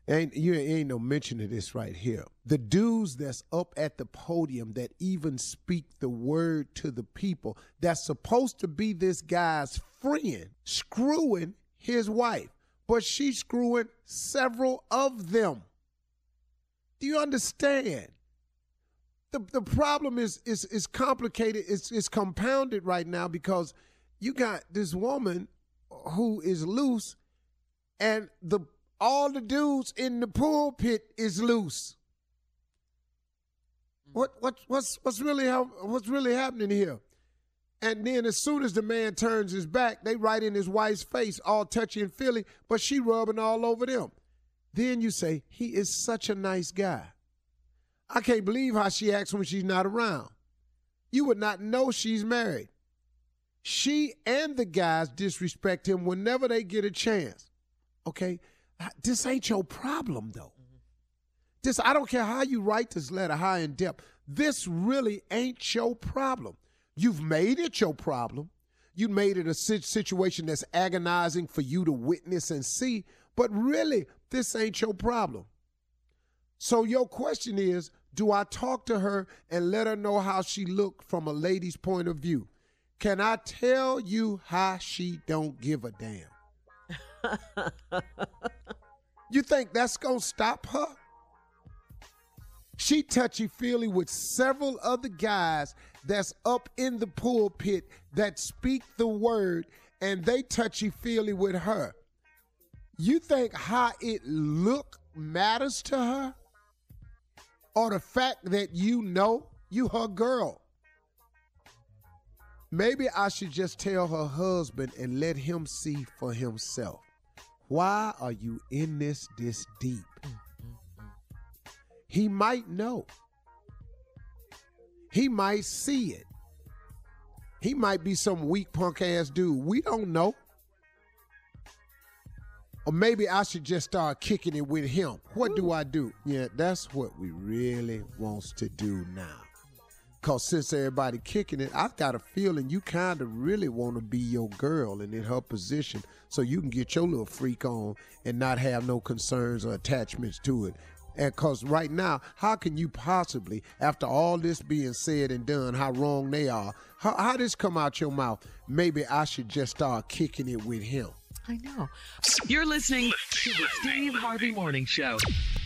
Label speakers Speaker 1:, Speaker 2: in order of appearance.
Speaker 1: Ain't no mention of this right here. The dudes that's up at the podium that even speak the word to the people, that's supposed to be this guy's friend, screwing his wife, but she's screwing several of them. Do you understand? The problem is complicated. It's compounded right now because you got this woman who is loose, and all the dudes in the pulpit is loose. What's really happening here? And then as soon as the man turns his back, they right in his wife's face, all touchy and feely, but she rubbing all over them. Then you say, he is such a nice guy. I can't believe how she acts when she's not around. You would not know she's married. She and the guys disrespect him whenever they get a chance. Okay? This ain't your problem, though. I don't care how you write this letter, how in depth. This really ain't your problem. You've made it your problem. You made it a situation that's agonizing for you to witness and see, but really, this ain't your problem. So your question is, do I talk to her and let her know how she looked from a lady's point of view? Can I tell you how she don't give a damn? You think that's going to stop her? She touchy-feely with several other guys that's up in the pulpit that speak the word, and they touchy-feely with her. You think how it look matters to her? Or the fact that you her girl? Maybe I should just tell her husband and let him see for himself. Why are you in this deep? He might know. He might see it. He might be some weak punk ass dude. We don't know. Or maybe I should just start kicking it with him. What do I do? Yeah, that's what we really wants to do now. Because since everybody kicking it, I've got a feeling you kind of really want to be your girl and in her position so you can get your little freak on and not have no concerns or attachments to it. And because right now, how can you possibly, after all this being said and done, how wrong they are, how this come out your mouth? Maybe I should just start kicking it with him.
Speaker 2: I know. You're listening to the Steve Harvey Morning Show.